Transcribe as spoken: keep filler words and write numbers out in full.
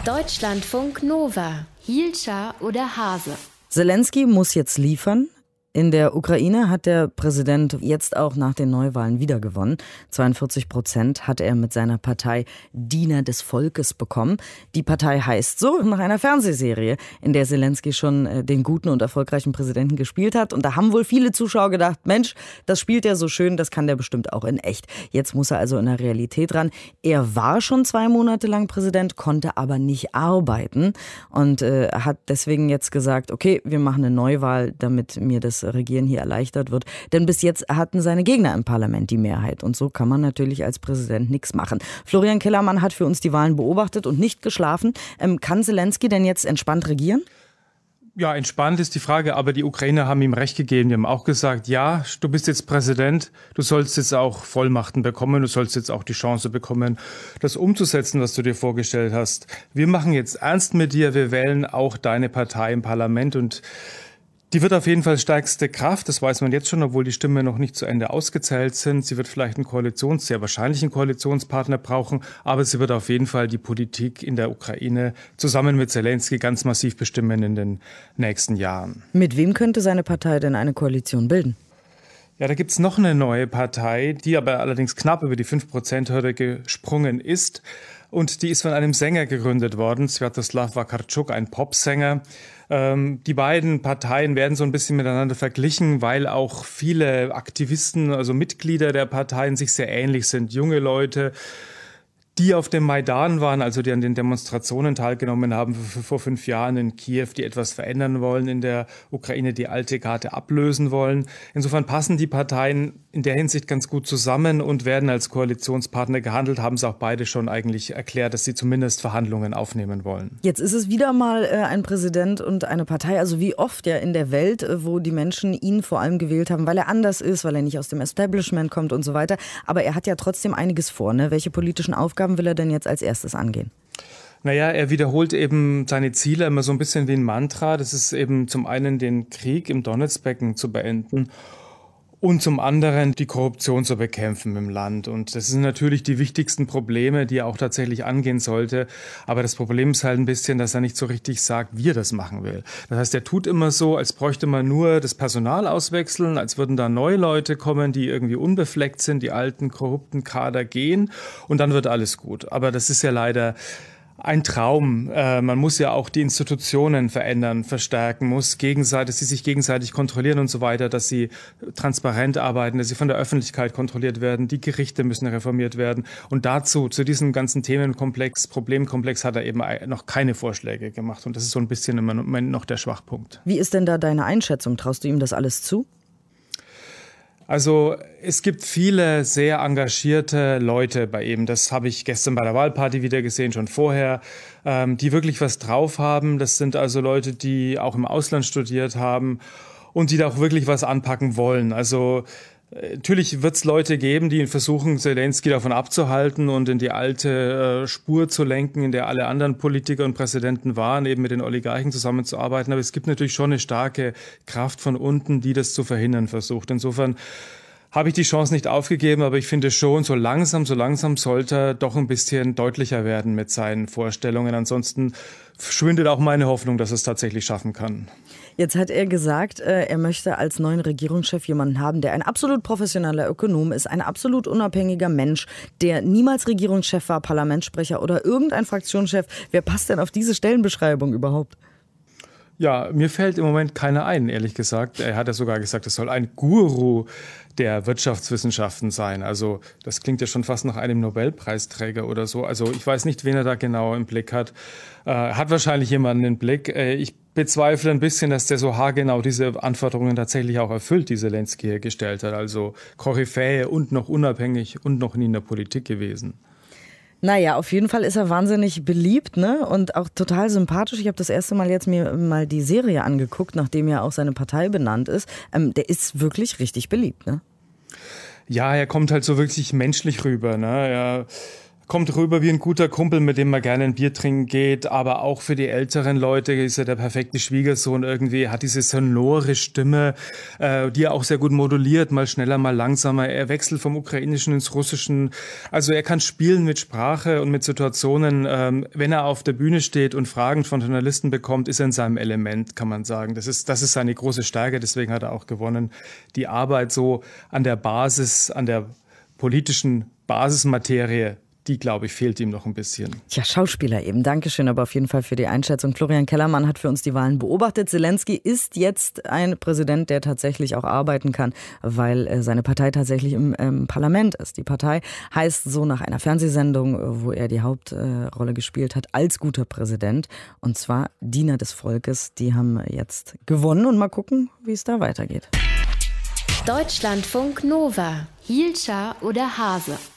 Deutschlandfunk Nova. Hielscher oder Hase? Selenskyj muss jetzt liefern. In der Ukraine hat der Präsident jetzt auch nach den Neuwahlen wieder gewonnen. zweiundvierzig Prozent hat er mit seiner Partei Diener des Volkes bekommen. Die Partei heißt so nach einer Fernsehserie, in der Selenskyj schon den guten und erfolgreichen Präsidenten gespielt hat. Und da haben wohl viele Zuschauer gedacht, Mensch, das spielt er so schön, das kann der bestimmt auch in echt. Jetzt muss er also in der Realität ran. Er war schon zwei Monate lang Präsident, konnte aber nicht arbeiten und äh, hat deswegen jetzt gesagt, okay, wir machen eine Neuwahl, damit mir das Regieren hier erleichtert wird. Denn bis jetzt hatten seine Gegner im Parlament die Mehrheit. Und so kann man natürlich als Präsident nichts machen. Florian Kellermann hat für uns die Wahlen beobachtet und nicht geschlafen. Ähm, kann Selenskyj denn jetzt entspannt regieren? Ja, entspannt ist die Frage, aber die Ukrainer haben ihm recht gegeben. Die haben auch gesagt, ja, du bist jetzt Präsident, du sollst jetzt auch Vollmachten bekommen, du sollst jetzt auch die Chance bekommen, das umzusetzen, was du dir vorgestellt hast. Wir machen jetzt ernst mit dir, wir wählen auch deine Partei im Parlament und die wird auf jeden Fall stärkste Kraft, das weiß man jetzt schon, obwohl die Stimmen noch nicht zu Ende ausgezählt sind. Sie wird vielleicht einen Koalitions-, sehr wahrscheinlich einen Koalitionspartner brauchen, aber sie wird auf jeden Fall die Politik in der Ukraine zusammen mit Selenskyj ganz massiv bestimmen in den nächsten Jahren. Mit wem könnte seine Partei denn eine Koalition bilden? Ja, da gibt's noch eine neue Partei, die aber allerdings knapp über die fünf Prozent Hürde gesprungen ist. Und die ist von einem Sänger gegründet worden, Swiatoslav Vakarchuk, ein Popsänger. Ähm, die beiden Parteien werden so ein bisschen miteinander verglichen, weil auch viele Aktivisten, also Mitglieder der Parteien sich sehr ähnlich sind. Junge Leute, die auf dem Maidan waren, also die an den Demonstrationen teilgenommen haben vor fünf Jahren in Kiew, die etwas verändern wollen in der Ukraine, die alte Karte ablösen wollen. Insofern passen die Parteien in der Hinsicht ganz gut zusammen und werden als Koalitionspartner gehandelt, haben es auch beide schon eigentlich erklärt, dass sie zumindest Verhandlungen aufnehmen wollen. Jetzt ist es wieder mal äh, ein Präsident und eine Partei, also wie oft ja in der Welt, äh, wo die Menschen ihn vor allem gewählt haben, weil er anders ist, weil er nicht aus dem Establishment kommt und so weiter. Aber er hat ja trotzdem einiges vor, ne? Welche politischen Aufgaben will er denn jetzt als erstes angehen? Naja, er wiederholt eben seine Ziele immer so ein bisschen wie ein Mantra. Das ist eben zum einen den Krieg im Donetsbecken zu beenden und zum anderen die Korruption zu bekämpfen im Land. Und das sind natürlich die wichtigsten Probleme, die er auch tatsächlich angehen sollte. Aber das Problem ist halt ein bisschen, dass er nicht so richtig sagt, wie er das machen will. Das heißt, er tut immer so, als bräuchte man nur das Personal auswechseln, als würden da neue Leute kommen, die irgendwie unbefleckt sind, die alten korrupten Kader gehen und dann wird alles gut. Aber das ist ja leider ein Traum. Äh, man muss ja auch die Institutionen verändern, verstärken, muss gegenseitig, dass sie sich gegenseitig kontrollieren und so weiter, dass sie transparent arbeiten, dass sie von der Öffentlichkeit kontrolliert werden. Die Gerichte müssen reformiert werden. Und dazu, zu diesem ganzen Themenkomplex, Problemkomplex hat er eben noch keine Vorschläge gemacht. Und das ist so ein bisschen im Moment noch der Schwachpunkt. Wie ist denn da deine Einschätzung? Traust du ihm das alles zu? Also es gibt viele sehr engagierte Leute bei ihm. Das habe ich gestern bei der Wahlparty wieder gesehen, schon vorher, ähm, die wirklich was drauf haben. Das sind also Leute, die auch im Ausland studiert haben und die da auch wirklich was anpacken wollen. Also natürlich wird es Leute geben, die versuchen, Selenskyj davon abzuhalten und in die alte äh, Spur zu lenken, in der alle anderen Politiker und Präsidenten waren, eben mit den Oligarchen zusammenzuarbeiten. Aber es gibt natürlich schon eine starke Kraft von unten, die das zu verhindern versucht. Insofern habe ich die Chance nicht aufgegeben, aber ich finde schon, so langsam, so langsam sollte er doch ein bisschen deutlicher werden mit seinen Vorstellungen. Ansonsten schwindet auch meine Hoffnung, dass er es tatsächlich schaffen kann. Jetzt hat er gesagt, er möchte als neuen Regierungschef jemanden haben, der ein absolut professioneller Ökonom ist, ein absolut unabhängiger Mensch, der niemals Regierungschef war, Parlamentssprecher oder irgendein Fraktionschef. Wer passt denn auf diese Stellenbeschreibung überhaupt? Ja, mir fällt im Moment keiner ein, ehrlich gesagt. Er hat ja sogar gesagt, es soll ein Guru der Wirtschaftswissenschaften sein. Also das klingt ja schon fast nach einem Nobelpreisträger oder so. Also ich weiß nicht, wen er da genau im Blick hat. Äh, hat wahrscheinlich jemanden im Blick. Äh, ich bezweifle ein bisschen, dass der so haargenau diese Anforderungen tatsächlich auch erfüllt, die Selenskyj hier gestellt hat. Also Koryphäe und noch unabhängig und noch nie in der Politik gewesen. Naja, auf jeden Fall ist er wahnsinnig beliebt, ne? Und auch total sympathisch. Ich habe das erste Mal jetzt mir mal die Serie angeguckt, nachdem ja auch seine Partei benannt ist. Ähm, der ist wirklich richtig beliebt, ne? Ja, er kommt halt so wirklich menschlich rüber, ne? Er kommt rüber wie ein guter Kumpel, mit dem man gerne ein Bier trinken geht, aber auch für die älteren Leute ist er der perfekte Schwiegersohn irgendwie, hat diese sonore Stimme, äh, die er auch sehr gut moduliert, mal schneller, mal langsamer. Er wechselt vom Ukrainischen ins Russischen. Also er kann spielen mit Sprache und mit Situationen. Ähm, wenn er auf der Bühne steht und Fragen von Journalisten bekommt, ist er in seinem Element, kann man sagen. Das ist, das ist seine große Stärke, deswegen hat er auch gewonnen. Die Arbeit so an der Basis, an der politischen Basismaterie, die, glaube ich, fehlt ihm noch ein bisschen. Tja, Schauspieler eben. Dankeschön aber auf jeden Fall für die Einschätzung. Florian Kellermann hat für uns die Wahlen beobachtet. Zelensky ist jetzt ein Präsident, der tatsächlich auch arbeiten kann, weil seine Partei tatsächlich im ähm, Parlament ist. Die Partei heißt so nach einer Fernsehsendung, wo er die Hauptrolle äh, gespielt hat, als guter Präsident. Und zwar Diener des Volkes. Die haben jetzt gewonnen und mal gucken, wie es da weitergeht. Deutschlandfunk Nova. Hielscher oder Hase?